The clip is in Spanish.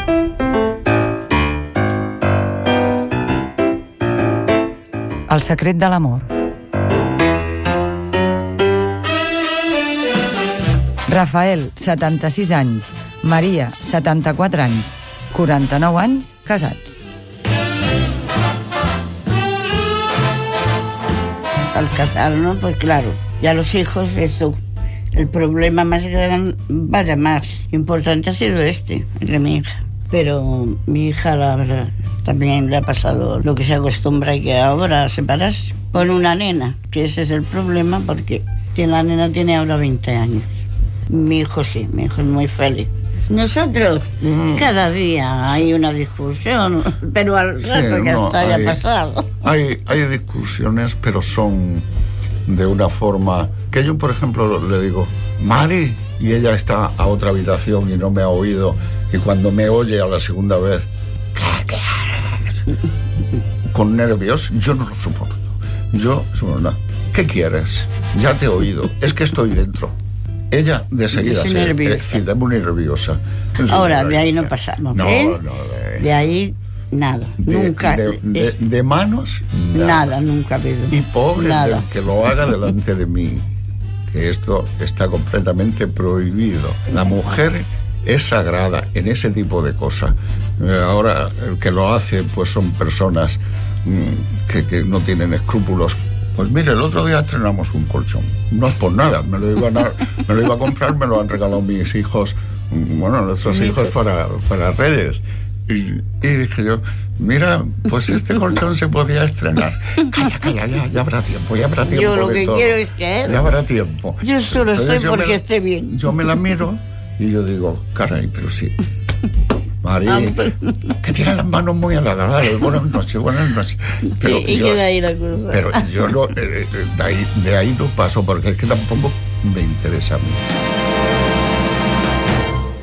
El secret de l'amor. Rafael, 76 anys. Maria, 74 anys. 49 anys, casats. Al casarnos, pues claro, ya los hijos, eso. El problema más grande, vaya más importante ha sido el de mi hija. Pero mi hija, la verdad, también le ha pasado lo que se acostumbra y que ahora separarse con una nena, que ese es el problema porque la nena tiene ahora 20 años. Mi hijo sí, mi hijo es muy feliz. Nosotros, cada día hay una discusión, pero al rato ya pasado. Hay discusiones, pero son de una forma que yo, por ejemplo, le digo, Mari, y ella está a otra habitación y no me ha oído, y cuando me oye a la segunda vez, ¿qué quieres? Con nervios, yo no lo soporto. ¿Qué quieres? Ya te he oído, es que estoy dentro. Ella de seguida se muy nerviosa. Ahora, de ahí no pasamos. De ahí nada, nunca. De manos, nada, nunca ha habido. Y pobre del que lo haga delante de mí, que esto está completamente prohibido. La mujer es sagrada en ese tipo de cosas. Ahora, el que lo hace, pues son personas que no tienen escrúpulos. Pues mire, el otro día estrenamos un colchón. No es por nada, me lo iba a comprar, me lo han regalado mis hijos, nuestros hijos para Reyes. Y dije yo, mira, pues este colchón se podía estrenar. Calla, ya habrá tiempo. Yo lo que quiero es que ya habrá tiempo. Yo solo estoy porque esté bien. Yo me la miro y yo digo, caray, pero sí. María, que tiene las manos muy agradables. Buenas noches. Pero y queda ahí la cosa. Pero yo de ahí no paso porque es que tampoco me interesa a mí.